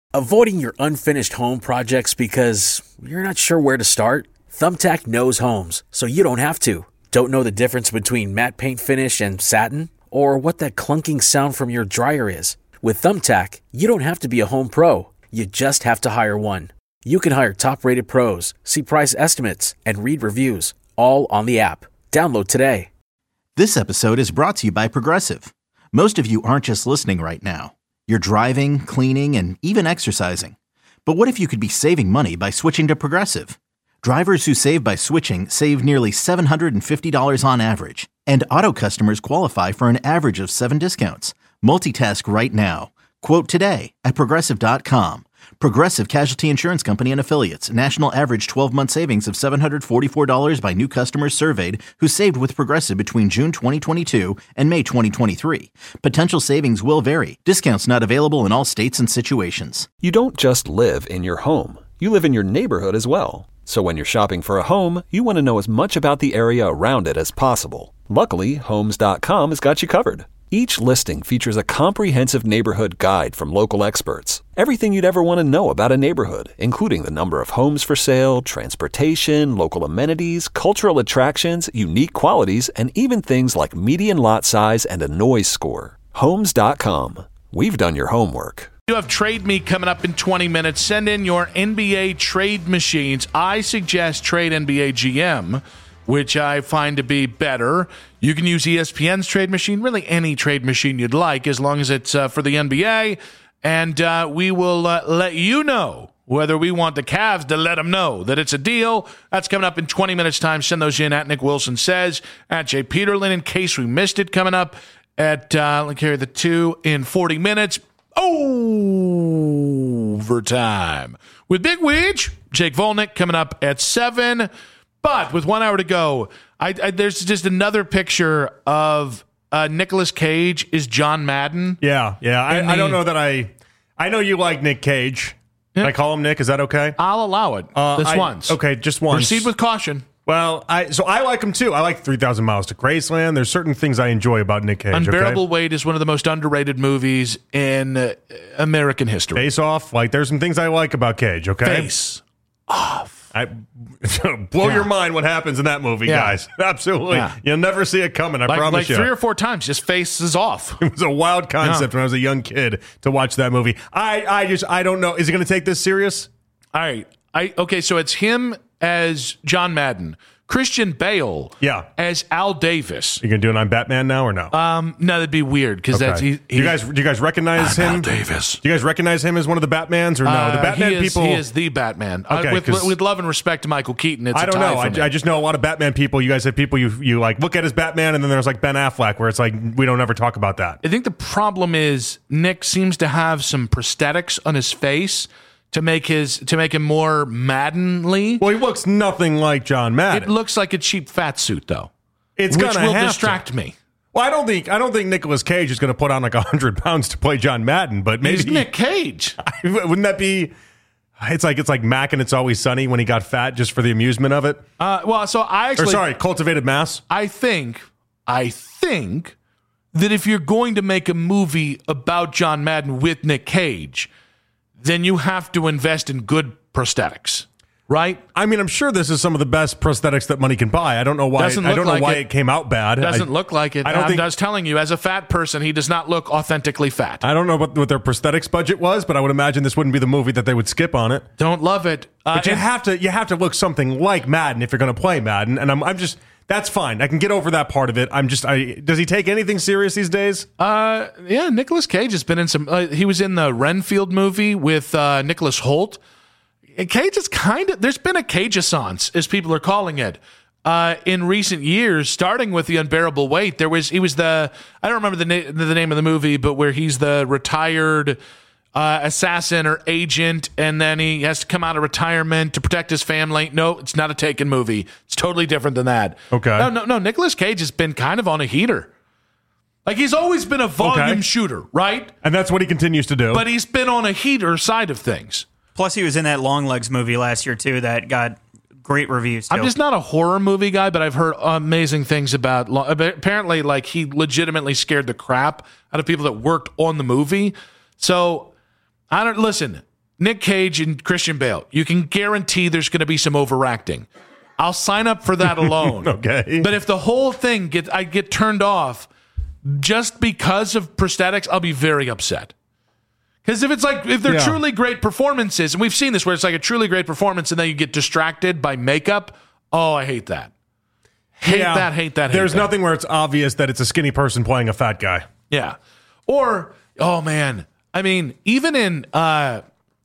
Avoiding your unfinished home projects because you're not sure where to start? Thumbtack knows homes, so you don't have to. Don't know the difference between matte paint finish and satin? Or what that clunking sound from your dryer is? With Thumbtack, you don't have to be a home pro. You just have to hire one. You can hire top-rated pros, see price estimates, and read reviews, all on the app. Download today. This episode is brought to you by Progressive. Most of you aren't just listening right now. You're driving, cleaning, and even exercising. But what if you could be saving money by switching to Progressive? Drivers who save by switching save nearly $750 on average. And auto customers qualify for an average of 7 discounts. Multitask right now. Quote today at Progressive.com. Progressive Casualty Insurance Company and Affiliates. National average 12-month savings of $744 by new customers surveyed who saved with Progressive between June 2022 and May 2023. Potential savings will vary. Discounts not available in all states and situations. You don't just live in your home. You live in your neighborhood as well. So when you're shopping for a home, you want to know as much about the area around it as possible. Luckily, Homes.com has got you covered. Each listing features a comprehensive neighborhood guide from local experts. Everything you'd ever want to know about a neighborhood, including the number of homes for sale, transportation, local amenities, cultural attractions, unique qualities, and even things like median lot size and a noise score. Homes.com. We've done your homework. You have Trade Me coming up in 20 minutes. Send in your NBA trade machines. I suggest Trade NBA GM, which I find to be better. You can use ESPN's trade machine, really any trade machine you'd like, as long as it's for the NBA. And we will let you know whether we want the Cavs to let them know that it's a deal. That's coming up in 20 minutes' time. Send those in at Nick Wilson Says, at Jay Peterlin, in case we missed it, coming up at, let's carry the 2 in 40 minutes. Overtime with Big Weege. Jake Volnick coming up at 7. But with 1 hour to go, there's just another picture of Nicolas Cage is John Madden. Yeah. I don't know that I know you like Nick Cage. Can I call him Nick? Is that okay? I'll allow it. Once. Okay, just once. Proceed with caution. Well, I like him too. I like 3,000 Miles to Graceland. There's certain things I enjoy about Nick Cage. Unbearable Weight is one of the most underrated movies in American history. Face Off. Like, there's some things I like about Cage, okay? Face Off. Your mind what happens in that movie, guys. Absolutely. Yeah. You'll never see it coming, I promise you. Like 3 or 4 times, just faces off. It was a wild concept when I was a young kid to watch that movie. I don't know. Is he going to take this serious? All right. Okay, so it's him as John Madden, Christian Bale as Al Davis. You going to do it on Batman now or no? No, that'd be weird because that's. Do you guys recognize him? Al Davis. Do you guys recognize him as one of the Batmans or no? The Batman people. He is the Batman. Okay, with love and respect to Michael Keaton, it's I don't know. I just know a lot of Batman people. You guys have people you like look at as Batman, and then there's like Ben Affleck, where it's like we don't ever talk about that. I think the problem is Nick seems to have some prosthetics on his face to make him more Maddenly. Well, he looks nothing like John Madden. It looks like a cheap fat suit, though. Which will distract me. Well, I don't think Nicolas Cage is going to put on like 100 pounds to play John Madden, but maybe he's Nick Cage. Wouldn't that be? It's like Mac and It's Always Sunny when he got fat just for the amusement of it. Cultivated Mass. I think that if you're going to make a movie about John Madden with Nick Cage, then you have to invest in good prosthetics, right? I mean, I'm sure this is some of the best prosthetics that money can buy. I don't know why. It came out bad. Doesn't look like it. I was telling you, as a fat person, he does not look authentically fat. I don't know what their prosthetics budget was, but I would imagine this wouldn't be the movie that they would skip on it. Don't love it. But you have to look something like Madden if you're going to play Madden, and I'm just. That's fine. I can get over that part of it. Does he take anything serious these days? Yeah, Nicolas Cage has been in some. He was in the Renfield movie with Nicholas Hoult. Cage is there's been a Cage-assance, as people are calling it, in recent years, starting with The Unbearable Weight. He was I don't remember the name of the movie, but where he's the retired assassin or agent, and then he has to come out of retirement to protect his family. No, it's not a Taken movie. It's totally different than that. Okay. No. Nicolas Cage has been kind of on a heater. Like, he's always been a volume shooter, right? And that's what he continues to do. But he's been on a heater side of things. Plus, he was in that Longlegs movie last year, too, that got great reviews, too. I'm just not a horror movie guy, but I've heard amazing things about... Apparently, like, he legitimately scared the crap out of people that worked on the movie. So... Listen, Nick Cage and Christian Bale. You can guarantee there's going to be some overacting. I'll sign up for that alone. Okay. But if the whole thing I get turned off just because of prosthetics, I'll be very upset. Because if they're truly great performances, and we've seen this where it's like a truly great performance and then you get distracted by makeup, oh, I hate that. Hate that. There's nothing where it's obvious that it's a skinny person playing a fat guy. Yeah. Or, oh man, I mean, even in a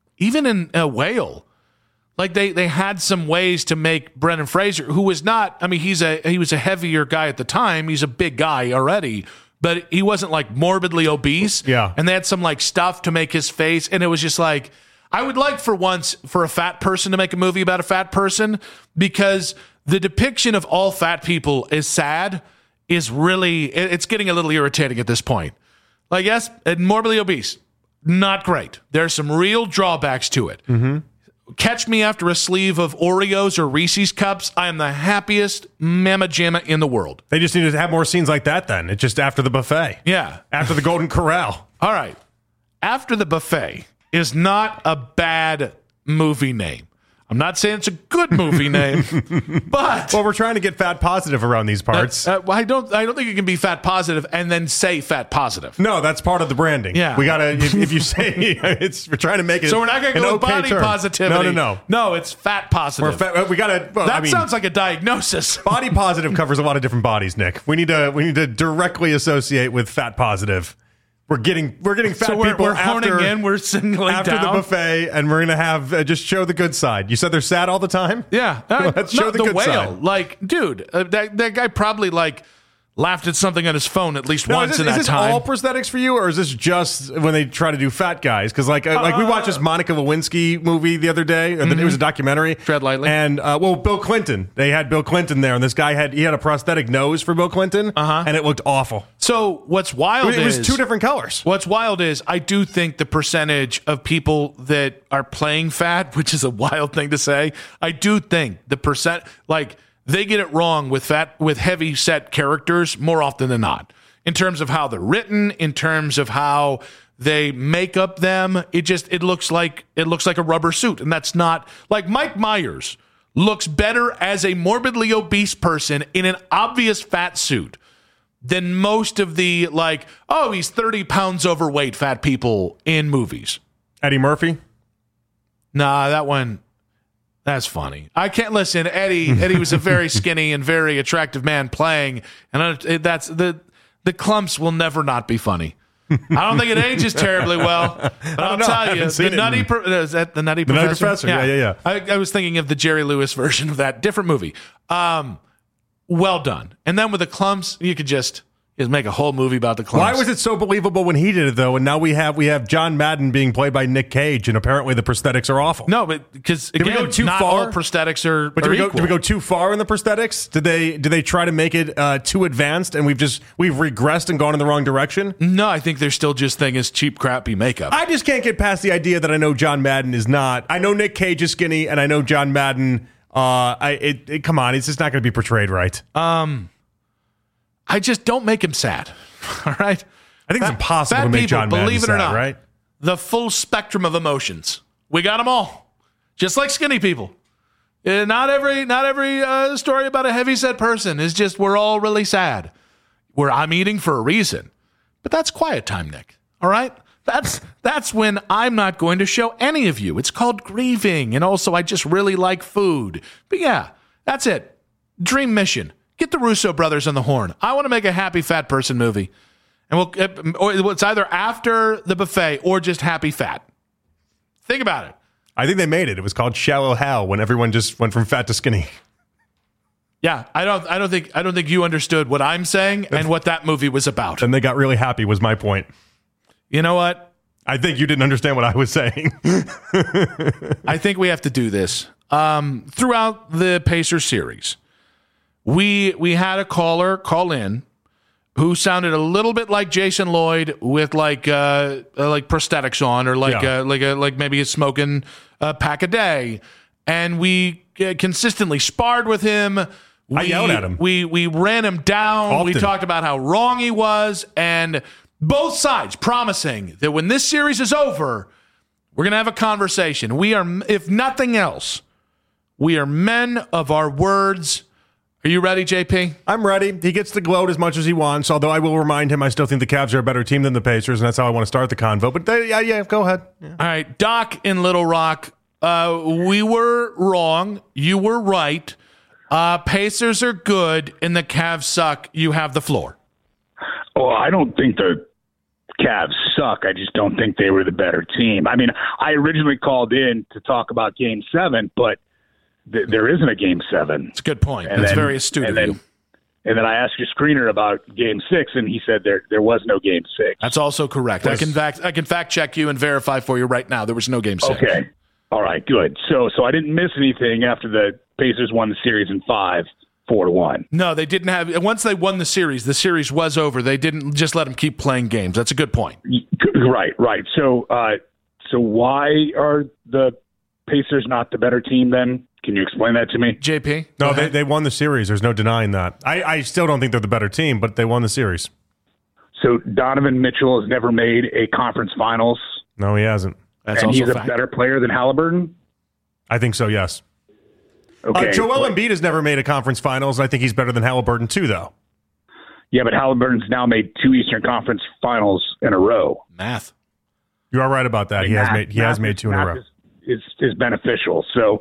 Whale, like they had some ways to make Brendan Fraser, who was not, I mean, he was a heavier guy at the time. He's a big guy already, but he wasn't like morbidly obese. Yeah. And they had some like stuff to make his face. And it was just like, I would like for once for a fat person to make a movie about a fat person, because the depiction of all fat people is sad is really, it's getting a little irritating at this point. Like, yes, morbidly obese, not great. There's some real drawbacks to it. Mm-hmm. Catch me after a sleeve of Oreos or Reese's Cups. I am the happiest mamma jamma in the world. They just need to have more scenes like that then. It's just after the buffet. Yeah. After the Golden Corral. All right. After the Buffet is not a bad movie name. I'm not saying it's a good movie name, but well, we're trying to get fat positive around these parts. I don't think you can be fat positive and then say fat positive. No, that's part of the branding. Yeah, we gotta. If you say we're trying to make it. So we're not gonna go with body positivity. No, it's fat positive. We gotta. Well, that sounds like a diagnosis. Body positive covers a lot of different bodies, Nick. We need to directly associate with fat positive. We're getting fat people. We're honing in. We're singling after down. the buffet, and we're gonna have just show the good side. You said they're sad all the time. Yeah, let's show the good Whale. side. Like, dude, that guy probably like laughed at something on his phone at least once in that time. Is this all prosthetics for you, or is this just when they try to do fat guys? Because like we watched this Monica Lewinsky movie the other day, and it was a documentary. Tread lightly. And Bill Clinton. They had Bill Clinton there, and this guy had a prosthetic nose for Bill Clinton, and it looked awful. So what's wild it was two different colors. What's wild is I do think the percentage of people that are playing fat, which is a wild thing to say, I do think the percent like. They get it wrong with heavy set characters more often than not, in terms of how they're written, in terms of how they make up them. It looks like a rubber suit, and that's not like Mike Myers looks better as a morbidly obese person in an obvious fat suit than most of the like, oh, he's 30 pounds overweight fat people in movies. Eddie Murphy? Nah, that one. That's funny. I can't listen. Eddie was a very skinny and very attractive man playing, and that's the clumps will never not be funny. I don't think it ages terribly well, but I'll tell you, the Nutty is that the Nutty Professor? Nutty Professor, yeah. I was thinking of the Jerry Lewis version of that, different movie. Well done. And then with the clumps, you could just make a whole movie about the clumps. Why was it so believable when he did it though? And now we have John Madden being played by Nick Cage, and apparently the prosthetics are awful. No, but because again, did we go too not far? all prosthetics are. But did we go too far in the prosthetics? Did they try to make it too advanced, and we've regressed and gone in the wrong direction? No, I think they're still just thing as cheap, crappy makeup. I just can't get past the idea that I know John Madden is not. I know Nick Cage is skinny, and I know John Madden. Come on, it's just not going to be portrayed right. I just don't make him sad. All right. I think it's impossible to make John Madden believe it sad, or not, right? The full spectrum of emotions. We got them all. Just like skinny people. Not every story about a heavyset person is just we're all really sad. I'm eating for a reason. But that's quiet time, Nick. All right? That's when I'm not going to show any of you. It's called grieving. And also I just really like food. But yeah, that's it. Dream mission. Get the Russo brothers on the horn. I want to make a happy fat person movie. And it's either after the buffet or just happy fat. Think about it. I think they made it. It was called Shallow Hal when everyone just went from fat to skinny. Yeah, I don't think you understood what I'm saying and what that movie was about. And they got really happy was my point. You know what? I think you didn't understand what I was saying. I think we have to do this. Throughout the Pacers series, we had a caller call in who sounded a little bit like Jason Lloyd with like prosthetics on, or like maybe he's smoking a pack a day, and we consistently sparred with him. I yelled at him. We ran him down. Often. We talked about how wrong he was, and both sides promising that when this series is over, We're going to have a conversation. We are, if nothing else, we are men of our words. Are you ready, JP? I'm ready. He gets to gloat as much as he wants, although I will remind him I still think the Cavs are a better team than the Pacers, and that's how I want to start the convo. But yeah, go ahead. Yeah. All right, Doc in Little Rock, we were wrong. You were right. Pacers are good, and the Cavs suck. You have the floor. Well, I don't think the Cavs suck. I just don't think they were the better team. I mean, I originally called in to talk about Game 7, but there isn't a Game 7. It's a good point. That's very astute of you. And then I asked your screener about Game 6, and he said there was no Game 6. That's also correct. I can fact check you and verify for you right now. There was no Game 6. Okay. All right, good. So I didn't miss anything after the Pacers won the series in 5, 4-1. No, they didn't have. Once they won the series was over. They didn't just let them keep playing games. That's a good point. Right. So why are the Pacers not the better team then? Can you explain that to me? JP? No, they won the series. There's no denying that. I still don't think they're the better team, but they won the series. So Donovan Mitchell has never made a conference finals. No, he hasn't. That's and also he's a better player than Halliburton? I think so, yes. Okay. Joel Embiid has never made a conference finals, and I think he's better than Halliburton too, though. Yeah, but Halliburton's now made 2 Eastern Conference finals in a row. Math. You are right about that. He has made 2 in a row. Is beneficial. So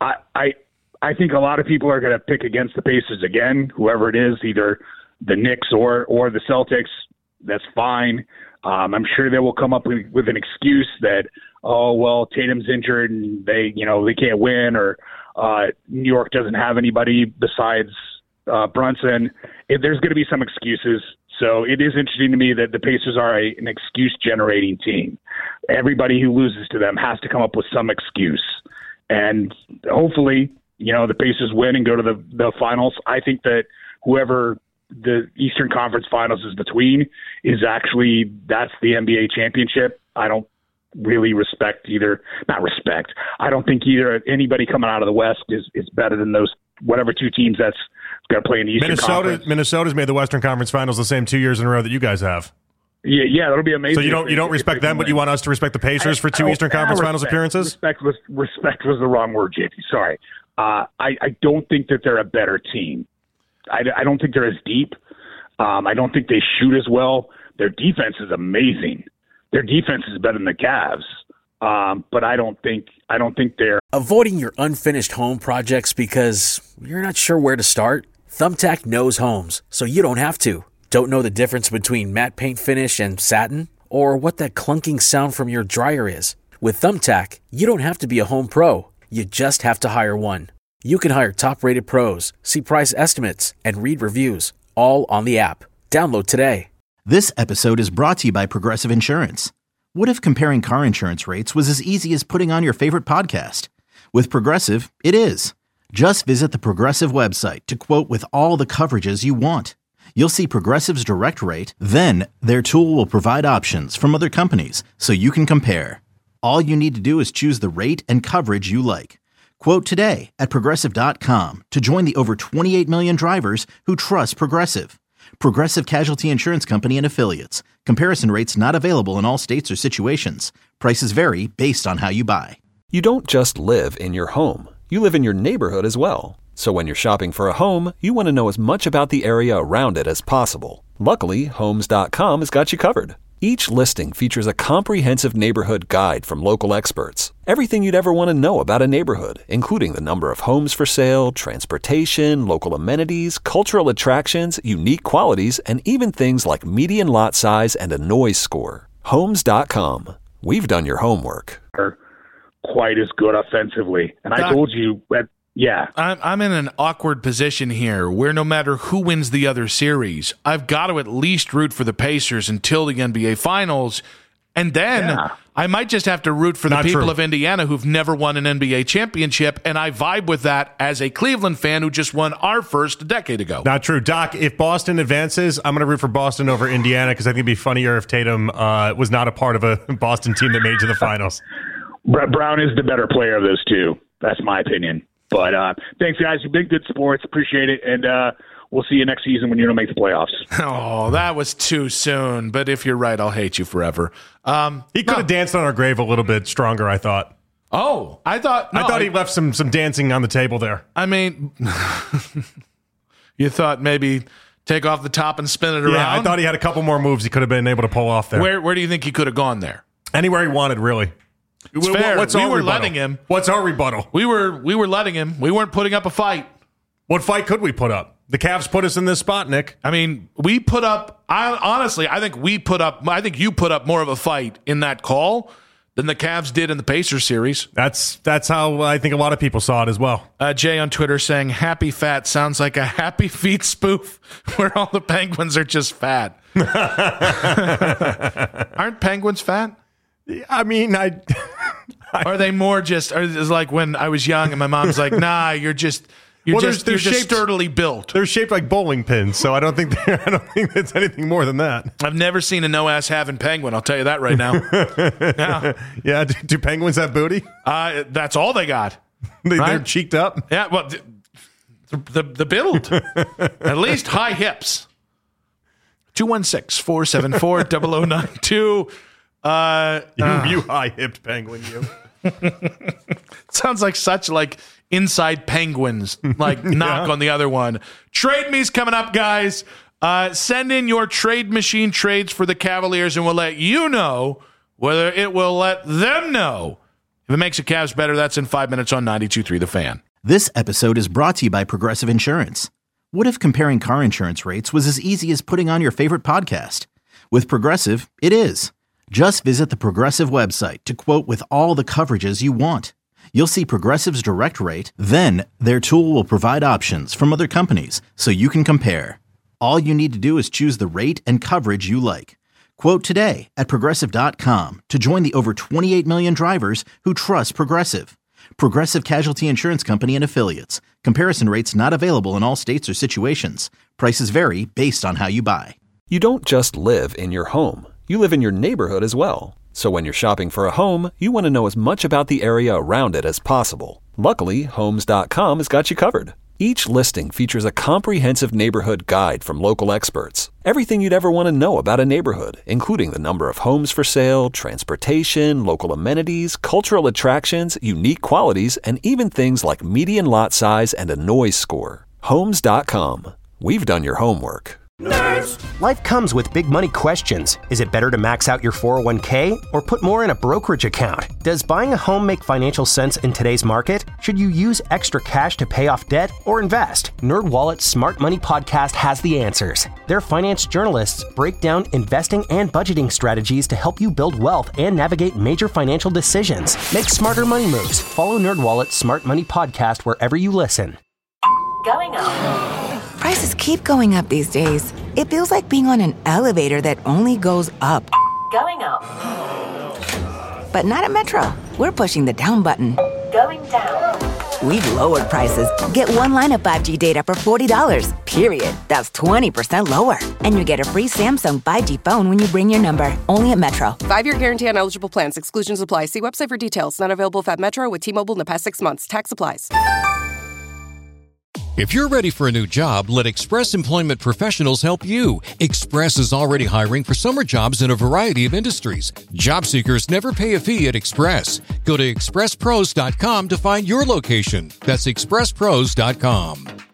I think a lot of people are going to pick against the Pacers again, whoever it is, either the Knicks or the Celtics. That's fine. I'm sure they will come up with an excuse that, oh, well, Tatum's injured and they can't win, or New York doesn't have anybody besides Brunson. There's going to be some excuses. So it is interesting to me that the Pacers are an excuse-generating team. Everybody who loses to them has to come up with some excuse. And hopefully, the Pacers win and go to the finals. I think that whoever the Eastern Conference Finals is between that's the NBA championship. I don't really I don't think either anybody coming out of the West is better than those whatever 2 teams that's going to play in the Eastern Conference. Minnesota's made the Western Conference Finals the same 2 years in a row that you guys have. Yeah, that'll be amazing. So you don't respect them, but you want us to respect the Pacers for 2 Eastern Conference Finals appearances? Respect was the wrong word, JP. Sorry. I don't think that they're a better team. I don't think they're as deep. I don't think they shoot as well. Their defense is amazing. Their defense is better than the Cavs. But I don't think they're Avoiding your unfinished home projects because you're not sure where to start? Thumbtack knows homes, so you don't have to. Don't know the difference between matte paint finish and satin? Or what that clunking sound from your dryer is? With Thumbtack, you don't have to be a home pro. You just have to hire one. You can hire top-rated pros, see price estimates, and read reviews, all on the app. Download today. This episode is brought to you by Progressive Insurance. What if comparing car insurance rates was as easy as putting on your favorite podcast? With Progressive, it is. Just visit the Progressive website to quote with all the coverages you want. You'll see Progressive's direct rate, then their tool will provide options from other companies so you can compare. All you need to do is choose the rate and coverage you like. Quote today at Progressive.com to join the over 28 million drivers who trust Progressive. Progressive Casualty Insurance Company and Affiliates. Comparison rates not available in all states or situations. Prices vary based on how you buy. You don't just live in your home. You live in your neighborhood as well. So when you're shopping for a home, you want to know as much about the area around it as possible. Luckily, Homes.com has got you covered. Each listing features a comprehensive neighborhood guide from local experts. Everything you'd ever want to know about a neighborhood, including the number of homes for sale, transportation, local amenities, cultural attractions, unique qualities, and even things like median lot size and a noise score. Homes.com. We've done your homework. Quite as good offensively. And I told you that. Yeah. I'm in an awkward position here where no matter who wins the other series, I've got to at least root for the Pacers until the NBA Finals. And then I might just have to root for the people of Indiana who've never won an NBA championship. And I vibe with that as a Cleveland fan who just won our first a decade ago. Not true. Doc, if Boston advances, I'm going to root for Boston over Indiana because I think it'd be funnier if Tatum was not a part of a Boston team that made it to the finals. Brown is the better player of those two. That's my opinion. But thanks, guys. You've been good sports. Appreciate it. And we'll see you next season when you don't make the playoffs. Oh, that was too soon. But if you're right, I'll hate you forever. He could have danced on our grave a little bit stronger, I thought. Oh, I thought he left some dancing on the table there. I mean, you thought maybe take off the top and spin it around? Yeah, I thought he had a couple more moves he could have been able to pull off there. Where do you think he could have gone there? Anywhere he wanted, really. It's fair. What's we our were rebuttal? letting him. What's our rebuttal? We were letting him. We weren't putting up a fight. What fight could we put up? The Cavs put us in this spot, Nick. I mean, we put up. I think you put up more of a fight in that call than the Cavs did in the Pacers series. That's how I think a lot of people saw it as well. Jay on Twitter saying "Happy Fat" sounds like a Happy Feet spoof where all the Penguins are just fat. Aren't penguins fat? I mean, Are they more just? Or is like when I was young and my mom's like, "Nah, you're just sturdily built." They're shaped like bowling pins, so I don't think it's anything more than that. I've never seen a no ass having penguin. I'll tell you that right now. Yeah. Do penguins have booty? That's all they got. They're cheeked up. Yeah. Well, the build, at least high hips. 216-474-0092. You high-hipped penguin, you. Sounds like such like inside penguins, like knock on the other one. Trade Me's coming up, guys. Send in your trade machine trades for the Cavaliers, and we'll let you know whether it will let them know. If it makes the Cavs better, that's in 5 minutes on 92.3 The Fan. This episode is brought to you by Progressive Insurance. What if comparing car insurance rates was as easy as putting on your favorite podcast? With Progressive, it is. Just visit the Progressive website to quote with all the coverages you want. You'll see Progressive's direct rate, then their tool will provide options from other companies so you can compare. All you need to do is choose the rate and coverage you like. Quote today at Progressive.com to join the over 28 million drivers who trust Progressive. Progressive Casualty Insurance Company and Affiliates. Comparison rates not available in all states or situations. Prices vary based on how you buy. You don't just live in your home. You live in your neighborhood as well. So when you're shopping for a home, you want to know as much about the area around it as possible. Luckily, Homes.com has got you covered. Each listing features a comprehensive neighborhood guide from local experts. Everything you'd ever want to know about a neighborhood, including the number of homes for sale, transportation, local amenities, cultural attractions, unique qualities, and even things like median lot size and a noise score. Homes.com. We've done your homework. Nerds! Life comes with big money questions. Is it better to max out your 401k or put more in a brokerage account? Does buying a home make financial sense in today's market? Should you use extra cash to pay off debt or invest? NerdWallet's Smart Money Podcast has the answers. Their finance journalists break down investing and budgeting strategies to help you build wealth and navigate major financial decisions. Make smarter money moves. Follow NerdWallet's Smart Money Podcast wherever you listen. Going up. Prices keep going up these days. It feels like being on an elevator that only goes up. Going up. But not at Metro. We're pushing the down button. Going down. We've lowered prices. Get one line of 5G data for $40, period. That's 20% lower. And you get a free Samsung 5G phone when you bring your number. Only at Metro. 5-year guarantee on eligible plans. Exclusions apply. See website for details. Not available at Metro with T-Mobile in the past 6 months. Tax applies. If you're ready for a new job, let Express Employment Professionals help you. Express is already hiring for summer jobs in a variety of industries. Job seekers never pay a fee at Express. Go to expresspros.com to find your location. That's expresspros.com.